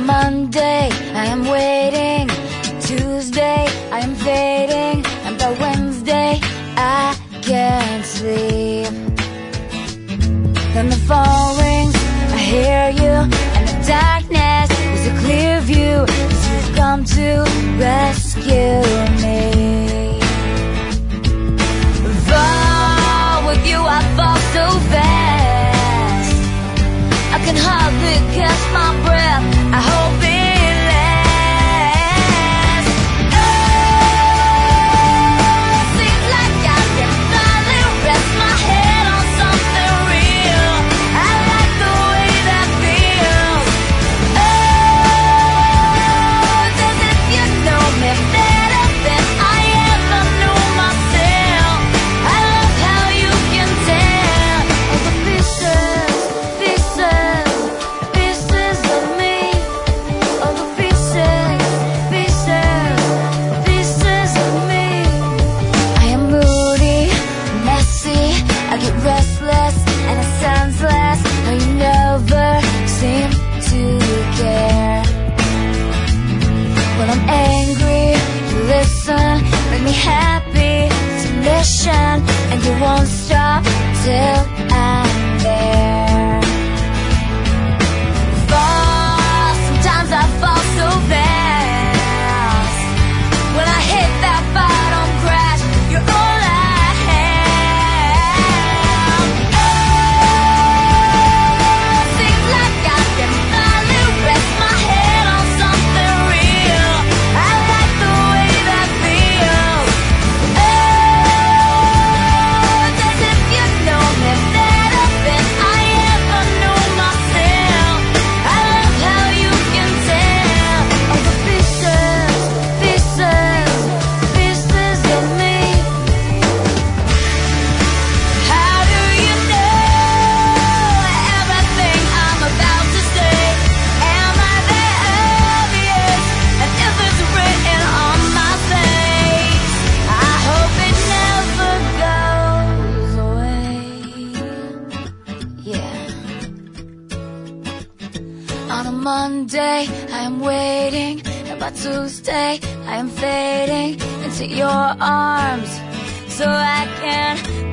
Monday, I am waiting. Tuesday, I am fading. And by Wednesday, I can't sleep. Then the phone rings, I hear you, and the darkness is a clear view, 'cause you've come to rescue me. Fall with you, I fall so fast, I can hardly catch my breath. I hope it lasts. Oh, seems like I can finally rest my head on something real. I like the way that feels. Oh, as if you know me better than I ever knew myself. I love how you can tell all the pieces, pieces, pieces of me. All the pieces, pieces, pieces of me. I am moody, messy, I get restless, and it sounds less. How you never seem to care. When I'm angry, you listen, make me happy, it's a mission, and you won't stop till I'm there. Fall, sometimes I fall so fast. When I hit that bottom crash, you're all I have. Oh, seems like I can finally rest my head on something real. I like the way that feels. Oh, as if you know me better than I ever knew myself. I love how you can tell all the pieces, pieces, pieces of me. How do you know everything I'm about to say? Am I that obvious? And if it's written on my face, I hope it never goes away. Yeah. On a Monday, I am waiting, and by Tuesday, I am fading into your arms, so I can